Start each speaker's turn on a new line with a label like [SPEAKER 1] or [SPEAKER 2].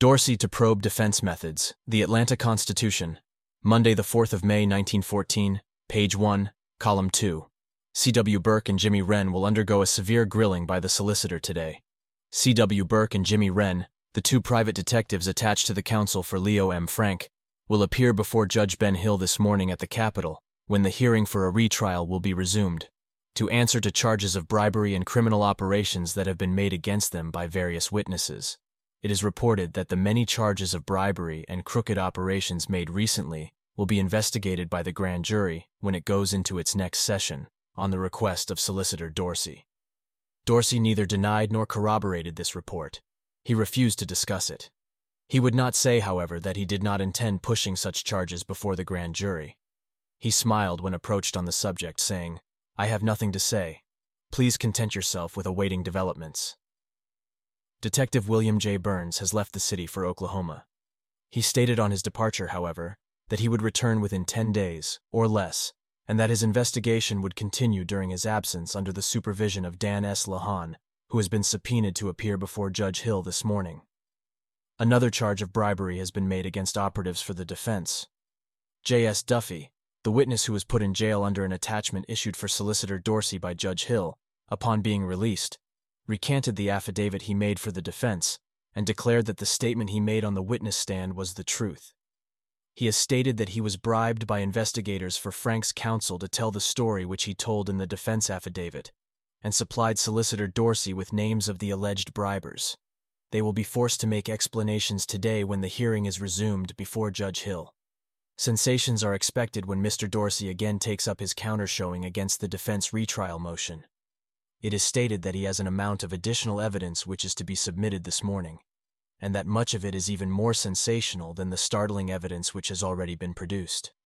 [SPEAKER 1] Dorsey to probe defense methods. The Atlanta Constitution. Monday, the 4th of May, 1914, page 1, column 2. C.W. Burke and Jimmy Wren will undergo a severe grilling by the solicitor today. C.W. Burke and Jimmy Wren, the two private detectives attached to the counsel for Leo M. Frank, will appear before Judge Ben Hill this morning at the Capitol, when the hearing for a retrial will be resumed, to answer to charges of bribery and criminal operations that have been made against them by various witnesses. It is reported that the many charges of bribery and crooked operations made recently will be investigated by the grand jury when it goes into its next session, on the request of Solicitor Dorsey. Dorsey neither denied nor corroborated this report. He refused to discuss it. He would not say, however, that he did not intend pushing such charges before the grand jury. He smiled when approached on the subject, saying, "I have nothing to say. Please content yourself with awaiting developments." Detective William J. Burns has left the city for Oklahoma. He stated on his departure, however, that he would return within 10 days, or less, and that his investigation would continue during his absence under the supervision of Dan S. Lahan, who has been subpoenaed to appear before Judge Hill this morning. Another charge of bribery has been made against operatives for the defense. J.S. Duffy, the witness who was put in jail under an attachment issued for Solicitor Dorsey by Judge Hill, upon being released, recanted the affidavit he made for the defense and declared that the statement he made on the witness stand was the truth. He has stated that he was bribed by investigators for Frank's counsel to tell the story which he told in the defense affidavit, and supplied Solicitor Dorsey with names of the alleged bribers. They will be forced to make explanations today when the hearing is resumed before Judge Hill. Sensations are expected when Mr. Dorsey again takes up his countershowing against the defense retrial motion. It is stated that he has an amount of additional evidence which is to be submitted this morning, and that much of it is even more sensational than the startling evidence which has already been produced.